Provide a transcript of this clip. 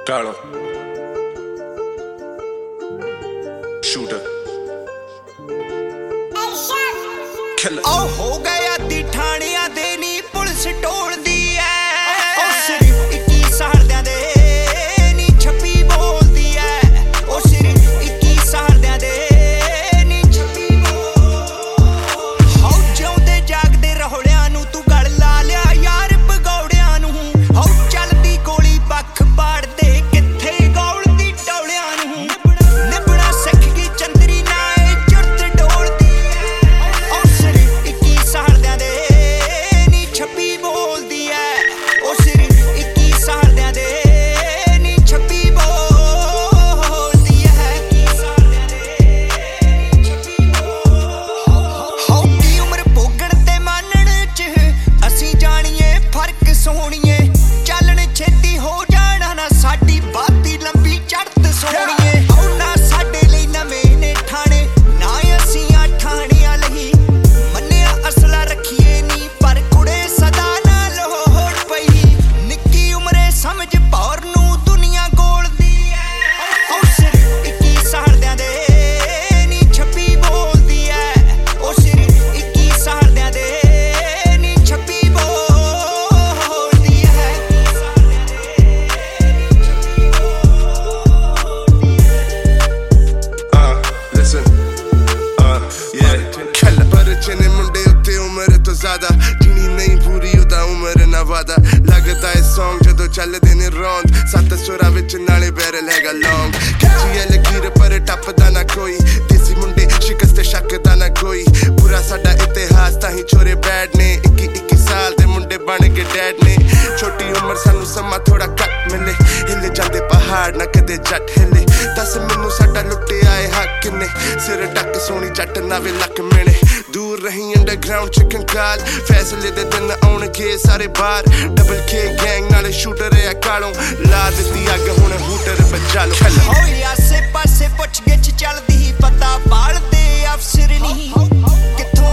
ਕਾਲੋ shooter killer ਉਹ ਹੋ ਗਿਆ ਦੀ ਠਾਣਿਆਂ ਦੇ ਨੀ ਪੁਲਿਸ ਟੋਲਦੀ ਐ ਉਹ ਸਿਰਫ 21 ਸਾਲਦਿਆਂ ਦੇ ਨੀ ਛੱਪੀ ਬੋਲਦੀ ਐ ਉਹ ਸਿਰਫ 21 ਸਾਲਦਿਆਂ ਦੇ ਨੀ ਛੱਪੀ ਹੋ ਜਿਉਂਦੇ ਜਾਗਦੇ ਰੋਲਿਆਂ ਨੂੰ ਤੂੰ ਗਲ ਲਾ ਲਿਆ ਯਾਰ ਭਗੌੜਿਆਂ ਨੂੰ ਹੋ ਚੱਲਦੀ ਗੋਲੀ ਬੱਖ ਪਾੜਦੇ ਕਿੱਥੇ ਗੌਲਦੀ ਟੌਲਿਆਂ ਨੂੰ ਨਿਬੜਾ ਸਿੱਖ ਗਈ ਚੰਦਰੀ ਨਾ ਇਹ ਜੁਰਤ ਡੋਲਦੀ ਐ ਉਹ ਸਿਰਫ 21 ਸਾਲਦਿਆਂ ਦੇ ਨੀ ਛੱਪੀ ਬੋਲਦੀ ਐ ਉਹ ਸਿਰਫ 21 ਸਾਲਦਿਆਂ ਦੇ ਨੀ ਛੱਪੀ ਬੋਲਦੀ ਐ 21 ਸਾਲਦਿਆਂ ਦੇ ਨੀ ਛੱਪੀ ਹੋ ਦੀ ਉਮਰ ਭੋਗਣ ਤੇ ਮਾਨਣ ਚ ਅਸੀਂ ਜਾਣੀਏ ਫਰਕ ਸੋਹਣੀਏ ਚੱਲਣ ਛੇਤੀ ਹੋ ਜਾਣਾ ਨਾ ਸਾਡੀ ਬਾਤੀ ਲੰਬੀ ਚੜ੍ਹਤ ਸੋਹਣੀਏ ਨਾ ਸਾਡੇ ਲਈ ਨਵੇਂ ਨੇ ਠਾਣੇ ਨਾ ਅਸੀਂ ਆ ਠਾਣਿਆਂ ਲਈ ਮੰਨਿਆ ਅਸਲਾ ਰੱਖੀਏ ਨੀ ਪਰ ਕੁੜੇ ਸਦਾ ਨਾ ਲੋੜ ਪਈ ਨਿੱਕੀ ਉਮਰੇ ਸਮਝ ਭੌਰ ਨੂੰ ਦੁਨੀਆ ਗੋਲਦੀ ਐ ਉਹ ਸਿਰਫ 21 ਸਾਲਦਿਆਂ ਦੇ ਨੀ ਛੱਪੀ ਬੋਲਦੀ ਐ ਉਹ ਸਿਰਫ 21 ਸਾਲਦਿਆਂ ਦੇ ਨੀ ਛੱਪੀ ਬੋਲਦੀ ਐ 21 ਸਾਲਦਿਆਂ ਦੇ ਨੀ ਛੱਪੀ ਬੋਲਦੀ ਐ listen yeah ਕਿਲਰ ਪਰ ਚਨੇ ਮੁੰਡੇ ਉੱਤੇ ਉਮਰ ਤੋਂ ਜ਼ਿਆਦਾ ਜਿਨੀ ਨਹੀਂ ਪੂਰੀ ਉਹਦਾ ਉਮਰ ਨਾ ਵਾਦਾ ਲੱਗਦਾ ਇਹ ਸੌਂਗ ਜਦੋਂ ਚੱਲਦੇ ਨੇ ਰੌਂਦ ਸੱਤ ਸੁਰਾਂ ਵਿੱਚ ਨਾਲੇ ਬੈਰਲ ਹੈਗਾ ਲੌਂਗ ਖਿੱਚੀ ਐ ਲਕੀਰ ਪਰ ਟੱਪਦਾ ਨਾ ਕੋਈ ਦੇਸੀ ਮੁੰਡੇ ਸ਼ਿਕਸਤ ਸ਼ੱਕ ਦਾ ਨਾ ਕੋਈ ਪੂਰਾ ਸਾਡਾ ਇਤਿਹਾਸ ਤਾਂ ਹੀ ਛੋਰੇ ਬੈਡ ਨੇ 21 ਸਾਲ ਦੇ ਮੁੰਡੇ ਬਣ ਕੇ ਡੈਡ ਨੇ ਛੋਟੀ ਉਮਰ ਸਾਨੂੰ ਸਮਾਂ ਥੋੜਾ ਘੱਟ ਮਿਲੇ ਹਿੱਲੇ ਜਾਂਦੇ ਪਹਾੜ ਨਾ ਕਦੇ ਜੱਟ ਹਿੱਲੇ ਦੱਸ ਮੈਨੂੰ ਸਾਡਾ ਲੁੱਟਿਆ ਏ ਹੱਕ ਕਿੰਨੇ ਸਿਰ ਟੱਕ ਸੋਹਣੀ ਜੱਟ ਨਾਵੇ ਲੱਕ ਮਿਣੇ ਦੂਰ ਰਹੀ ਅੰਡਰਗਰਾਉਂਡ ਚ ਕੰਕਾਲ ਫੈਸਲੇ ਦੇ ਦਿਨ ਆਉਣਗੇ ਸਾਰੇ ਬਾਹਰ ਡਬਲ ਕੇ ਗੈਂਗ ਨਾਲੇ ਸ਼ੂਟਰ ਆ ਕਾਲੋਂ ਲਾ ਦਿੱਤੀ ਅੱਗ ਹੁਣ ਹੂਟਰ ਬਚਾ ਲੋ ਹੋਈ ਆਸੇ ਪਾਸੇ ਪੁੱਛ ਗਿੱਛ ਚੱਲਦੀ ਪਤਾ ਬਾਲਦੇ ਅਫਸਰ ਨਹੀਂ ਕਿੱਥੋਂ